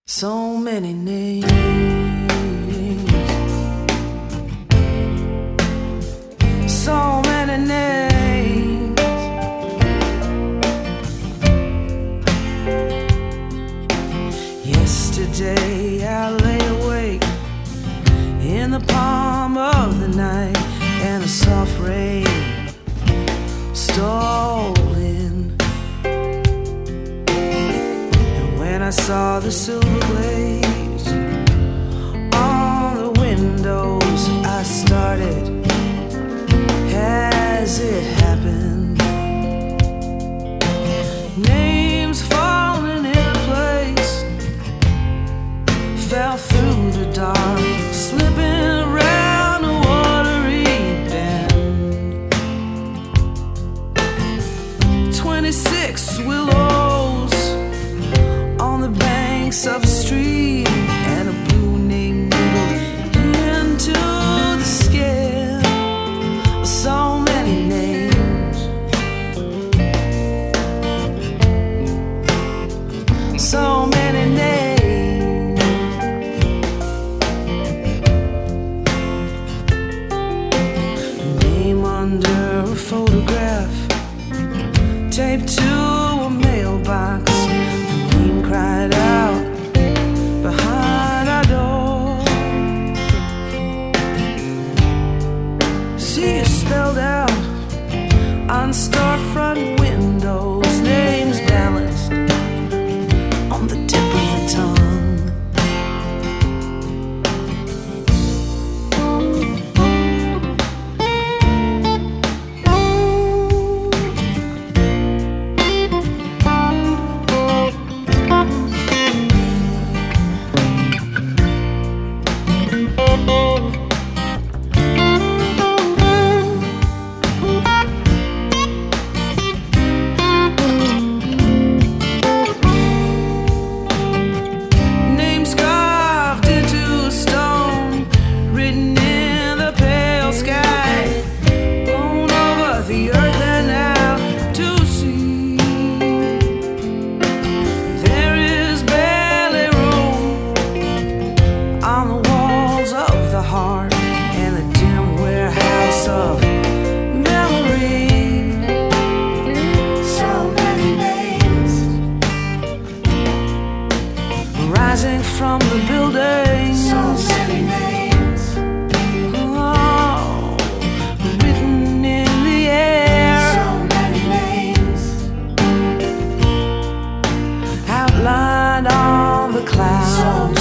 So many names, so many names. Yesterday I lay awake in the palm of the night, and a soft rain stole in. I saw the silver glaze on the windows. I started, has it happened? Names falling into place, fell through the dark, slipping around a watery bend. 26 willows on the banks of a stream, and a blue name needle into the skin. So many names, so many names. Name under a photograph taped to a mailbox. Cried out behind our door. See it spelled out on storefront windows, names balanced on the tip of the tongue. Rising from the building, so many names, oh, written in the air, so many names, outlined on the clouds.